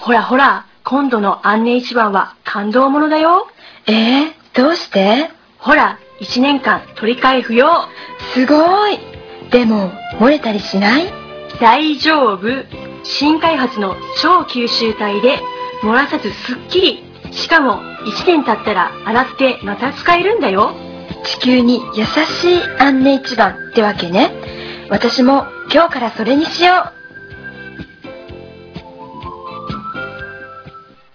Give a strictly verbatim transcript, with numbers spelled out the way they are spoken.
ほらほら、今度の安寧一番は感動ものだよ。 えー、どうして？ ほら、いちねんかん取り替え不要。 すごい。でも、漏れたりしない？ 大丈夫。新開発の超吸収体で、漏らさずすっきり。しかも、いちねん経ったら洗ってまた使えるんだよ。 地球に優しい安寧一番ってわけね。私も今日からそれにしよう。